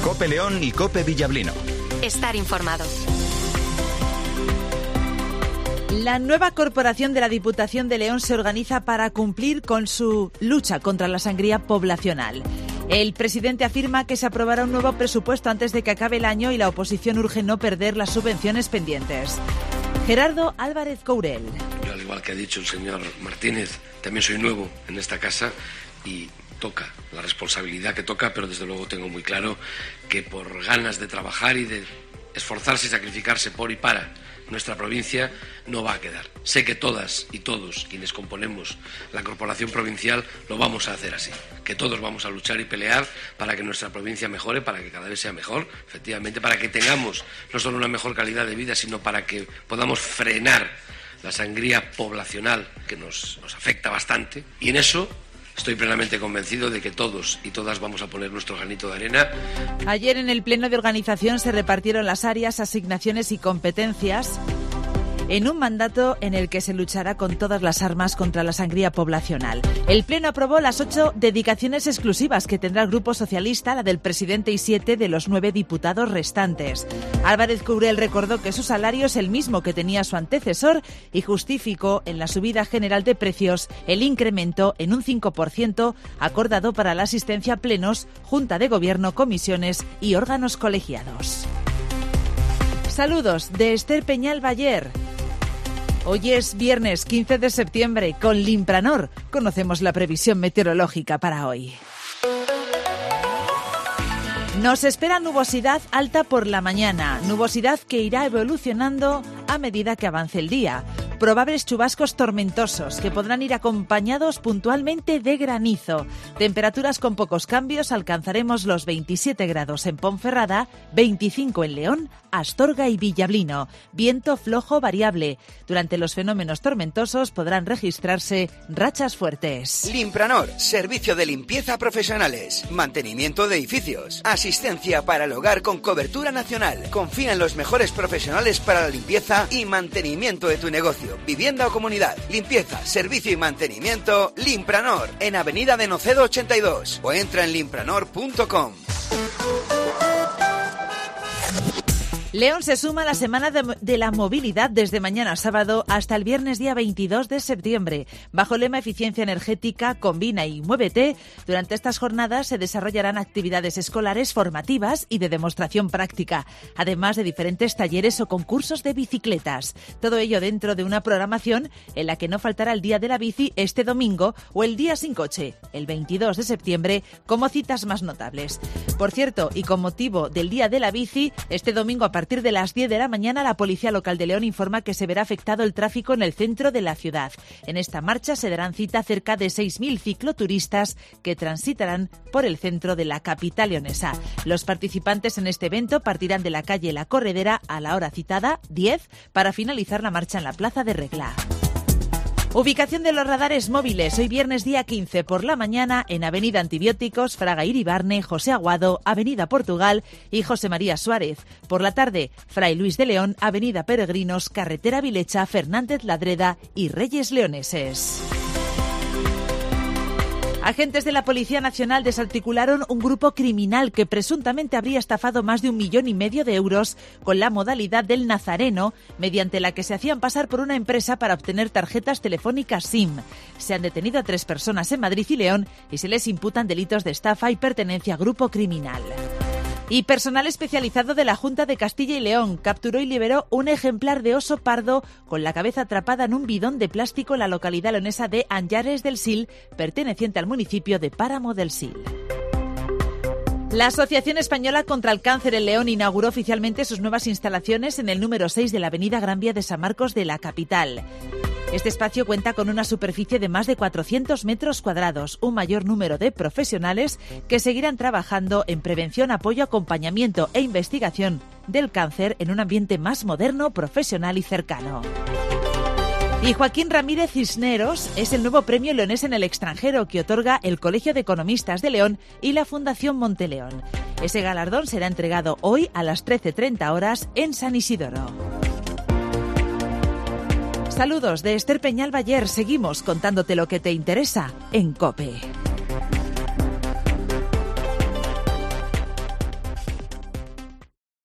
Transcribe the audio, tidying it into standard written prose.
COPE León y COPE Villablino. Estar informado. La nueva corporación de la Diputación de León se organiza para cumplir con su lucha contra la sangría poblacional. El presidente afirma que se aprobará un nuevo presupuesto antes de que acabe el año y la oposición urge no perder las subvenciones pendientes. Gerardo Álvarez Courel. Yo, al igual que ha dicho el señor Martínez, también soy nuevo en esta casa y toca la responsabilidad que toca, pero desde luego tengo muy claro que por ganas de trabajar y de esforzarse y sacrificarse por y para nuestra provincia no va a quedar. Sé que todas y todos quienes componemos la corporación provincial lo vamos a hacer así, que todos vamos a luchar y pelear para que nuestra provincia mejore, para que cada vez sea mejor, efectivamente, para que tengamos no solo una mejor calidad de vida, sino para que podamos frenar la sangría poblacional que nos afecta bastante, y en eso estoy plenamente convencido de que todos y todas vamos a poner nuestro granito de arena. Ayer en el Pleno de Organización se repartieron las áreas, asignaciones y competencias en un mandato en el que se luchará con todas las armas contra la sangría poblacional. El Pleno aprobó las 8 dedicaciones exclusivas que tendrá el Grupo Socialista, la del presidente y 7 de los 9 diputados restantes. Álvarez Courel recordó que su salario es el mismo que tenía su antecesor y justificó en la subida general de precios el incremento en un 5% acordado para la asistencia a plenos, Junta de Gobierno, comisiones y órganos colegiados. Saludos de Esther Peñal Bayer. Hoy es viernes 15 de septiembre. Con Limpranor conocemos la previsión meteorológica para hoy. Nos espera nubosidad alta por la mañana, nubosidad que irá evolucionando a medida que avance el día. Probables chubascos tormentosos que podrán ir acompañados puntualmente de granizo. Temperaturas con pocos cambios, alcanzaremos los 27 grados en Ponferrada, 25 en León, Astorga y Villablino. Viento flojo variable. Durante los fenómenos tormentosos podrán registrarse rachas fuertes. Limpranor, servicio de limpieza profesionales, mantenimiento de edificios, asistencia para el hogar con cobertura nacional. Confía en los mejores profesionales para la limpieza y mantenimiento de tu negocio, vivienda o comunidad. Limpieza, servicio y mantenimiento, Limpranor, en Avenida de Nocedo 82 o entra en limpranor.com. León se suma a la Semana de la Movilidad desde mañana sábado hasta el viernes día 22 de septiembre. Bajo el lema Eficiencia Energética, Combina y Muévete, durante estas jornadas se desarrollarán actividades escolares formativas y de demostración práctica, además de diferentes talleres o concursos de bicicletas. Todo ello dentro de una programación en la que no faltará el Día de la Bici este domingo o el Día Sin Coche, el 22 de septiembre, como citas más notables. Por cierto, y con motivo del Día de la Bici, este domingo a partir de las 10 de la mañana la Policía Local de León informa que se verá afectado el tráfico en el centro de la ciudad. En esta marcha se darán cita cerca de 6.000 cicloturistas que transitarán por el centro de la capital leonesa. Los participantes en este evento partirán de la calle La Corredera a la hora citada, 10, para finalizar la marcha en la Plaza de Regla. Ubicación de los radares móviles, hoy viernes día 15 por la mañana en Avenida Antibióticos, Fraga Iribarne, José Aguado, Avenida Portugal y José María Suárez. Por la tarde, Fray Luis de León, Avenida Peregrinos, Carretera Vilecha, Fernández Ladreda y Reyes Leoneses. Agentes de la Policía Nacional desarticularon un grupo criminal que presuntamente habría estafado más de 1,5 millones de euros con la modalidad del Nazareno, mediante la que se hacían pasar por una empresa para obtener tarjetas telefónicas SIM. Se han detenido a 3 personas en Madrid y León y se les imputan delitos de estafa y pertenencia a grupo criminal. Y personal especializado de la Junta de Castilla y León capturó y liberó un ejemplar de oso pardo con la cabeza atrapada en un bidón de plástico en la localidad leonesa de Anllares del Sil, perteneciente al municipio de Páramo del Sil. La Asociación Española contra el Cáncer en León inauguró oficialmente sus nuevas instalaciones en el número 6 de la avenida Gran Vía de San Marcos de la capital. Este espacio cuenta con una superficie de más de 400 metros cuadrados, un mayor número de profesionales que seguirán trabajando en prevención, apoyo, acompañamiento e investigación del cáncer en un ambiente más moderno, profesional y cercano. Y Joaquín Ramírez Cisneros es el nuevo premio leonés en el extranjero que otorga el Colegio de Economistas de León y la Fundación Monteleón. Ese galardón será entregado hoy a las 13:30 horas en San Isidoro. Saludos de Esther Peñal Bayer. Seguimos contándote lo que te interesa en COPE.